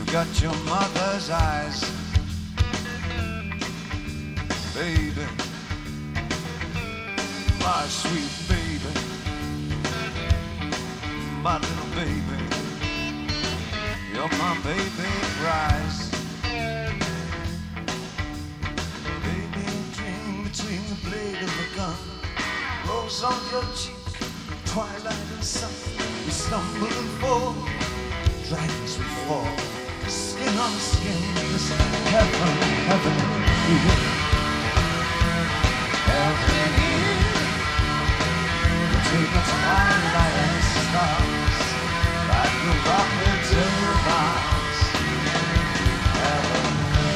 got your mother's eyes, baby, my sweet baby, my little baby, you're my baby prize. Baby, dream between the blade of a gun, rose on your cheek, twilight and sun. We stumble and fall, dragons we fall, skin on skin, this heaven, heaven here, heaven here, between the twilight and stars, like the rocket to Mars, heaven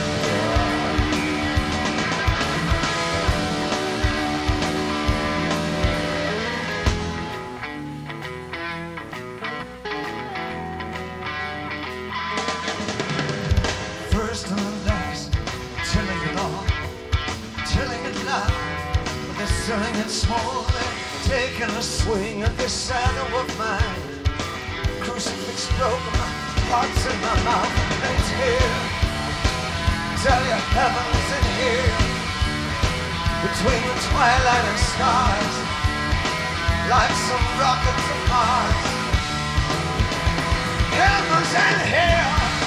first and last, telling it all, telling it loud, but they're selling it small, they're taking a swing at this shadow of mine. Crucifix broken, my heart's in my mouth, and it's here. Tell you heaven's in here, between the twilight and stars, like some rockets of Mars. Heaven's in here.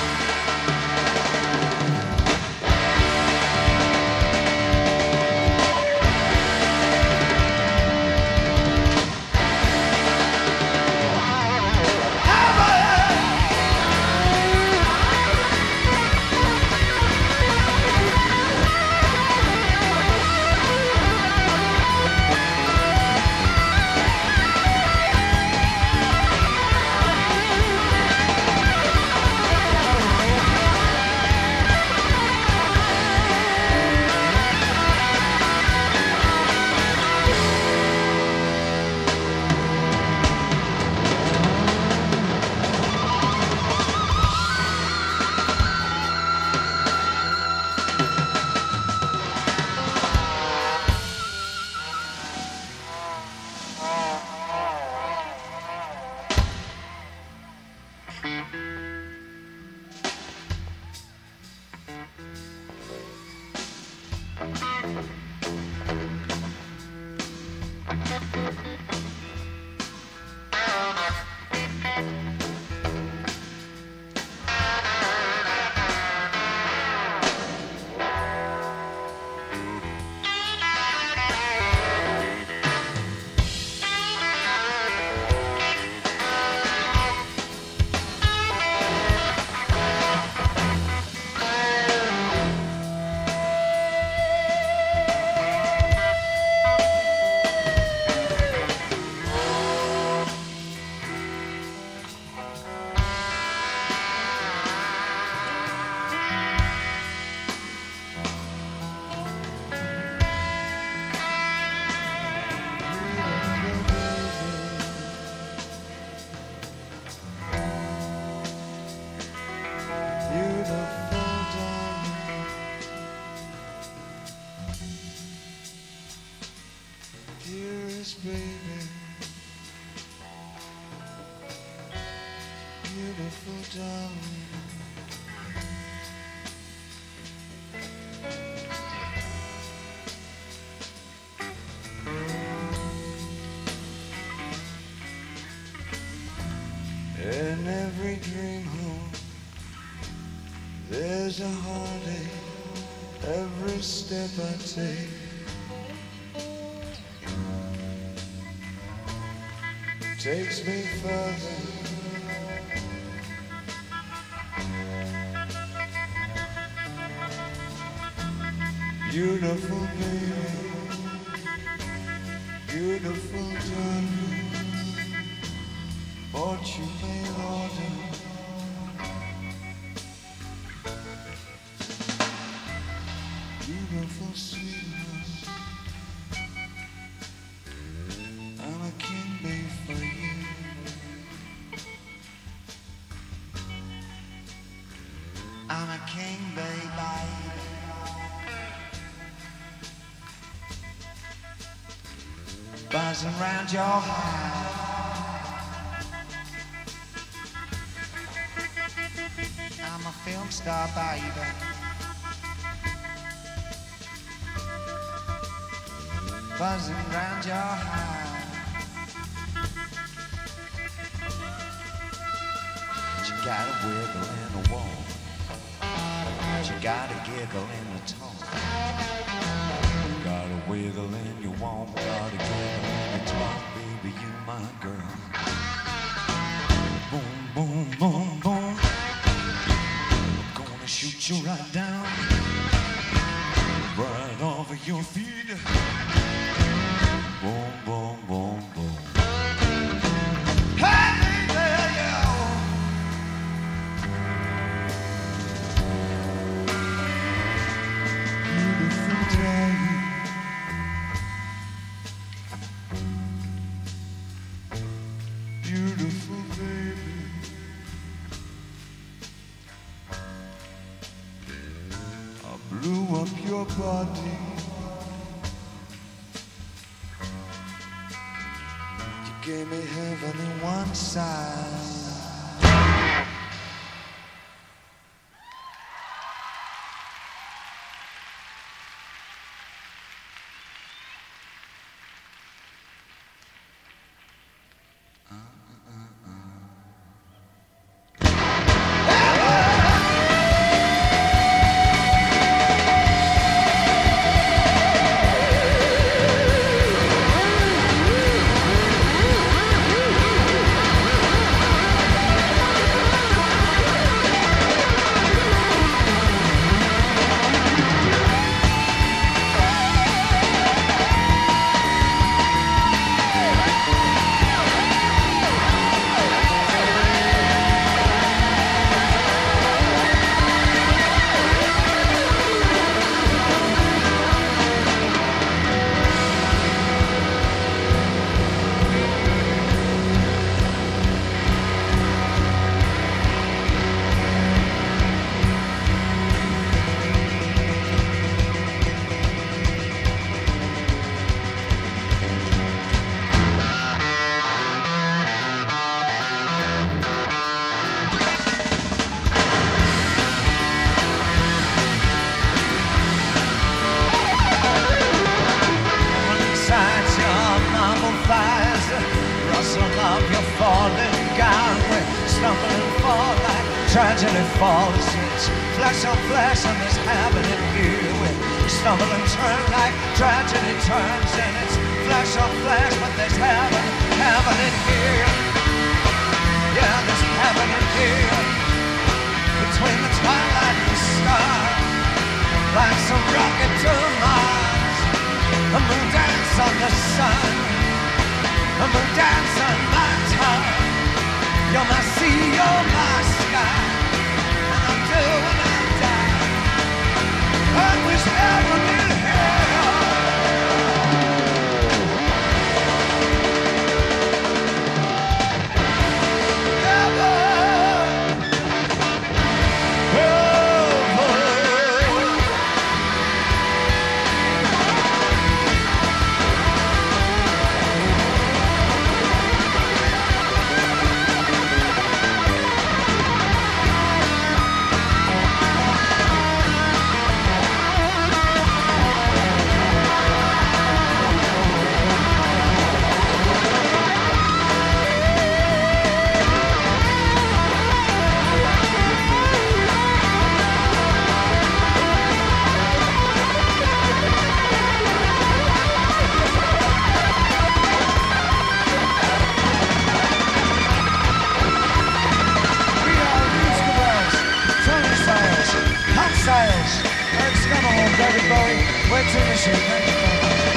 Dearest baby, beautiful darling, in every dream home there's a heartache every step I take. Takes me further. Beautiful baby, beautiful darling, what you may order. Beautiful sweetheart, I'm a king bee for you. I'm a king bee, baby. Buzzing round your heart. I'm a film star, baby. Buzzing round your heart. But you got a wiggle in the wall. But you got a giggle in the tone. Got a wiggle in your womb, got a giggle in your tongue, baby, you my girl. Boom, boom, boom, boom. Gonna shoot you right down, right over your feet. Boom, boom, boom, boom. Hey, there you go. Beautiful day. Beautiful baby. I blew up your body. You gave me heaven in one side. Tragedy falls, it's flash on flash and it's happening here. We stumble and turn like tragedy turns, and it's flash on flash, but there's heaven happening here. Yeah, there's happening here. Between the twilight and the star, like some rocket to Mars. A moon dance on the sun, a moon dance on my tongue. You're my sea, you're my sky, and I'll do when I die. I wish heaven in hell. Thanks, come on, everybody. We're to the ship. Thank you very much.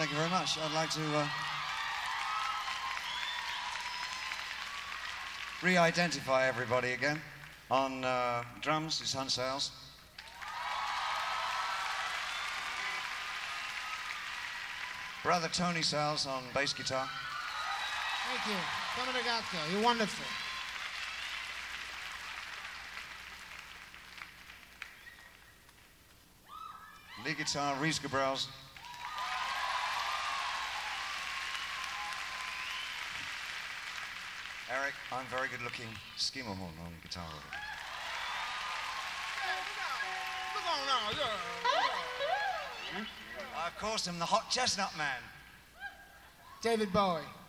Thank you very much. I'd like to re-identify everybody again. On drums is Hunt Sales. Brother Tony Sales on bass guitar. Thank you. Come ragazzo, you're wonderful. Lead guitar, Reese Gabrels. Eric, I'm very good looking. Skimmerhorn on guitar. Look on now, I, of course, am the hot chestnut man. David Bowie.